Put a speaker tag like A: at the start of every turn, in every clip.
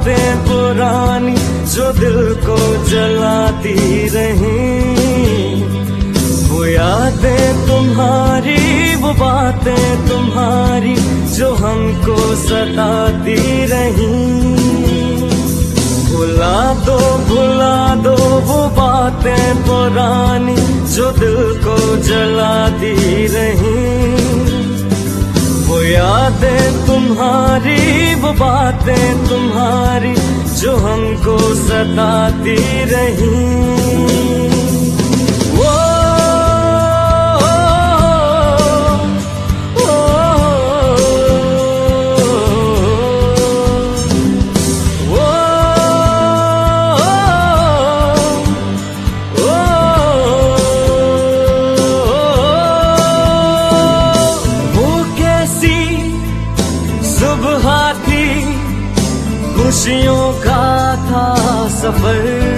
A: बातें पुरानी जो दिल को जलाती रहीं, वो यादें तुम्हारी, वो बातें तुम्हारी जो हमको सताती रहीं। भुला दो वो बातें पुरानी जो दिल को जलाती रहीं, वो यादें तुम्हारी, वो बातें तुम्हारी जो हमको सताती रहीं। खुशियों का था सफर,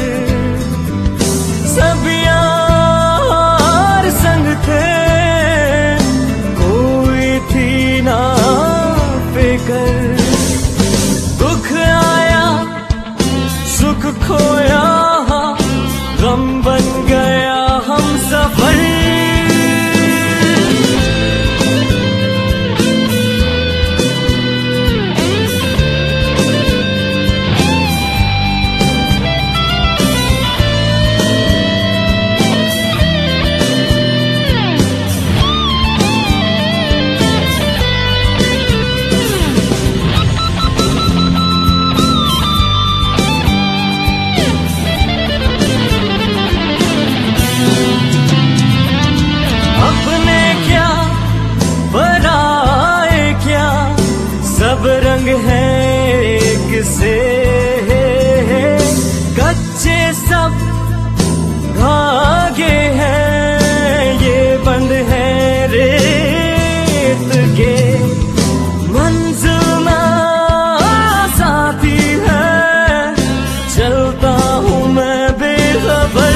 A: सब यार संग थे, कोई थी ना फिकर। दुख आया सुख खोया, गम बन गया हम सफर। सब रंग है एक से, कच्चे सब धागे हैं, ये बंद है रेत के। मंजिल ना साथी है, चलता हूँ मैं बेखबर।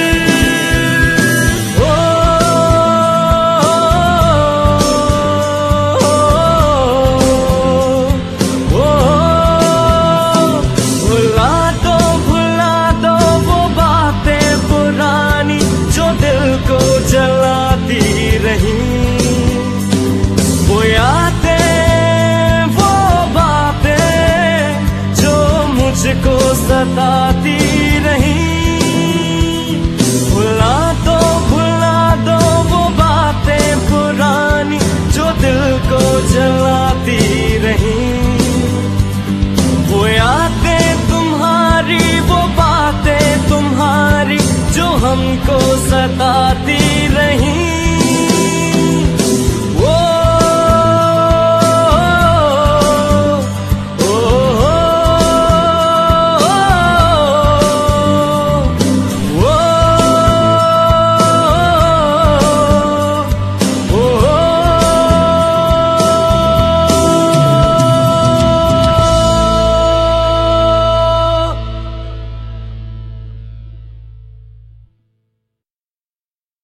A: जलाती रहीं वो यादें, वो बातें जो मुझको सताती रहीं। भुला दो वो बातें पुरानी जो दिल को जलाती रहीं, वो यादें तुम्हारी, वो बातें तुम्हारी जो हमको सता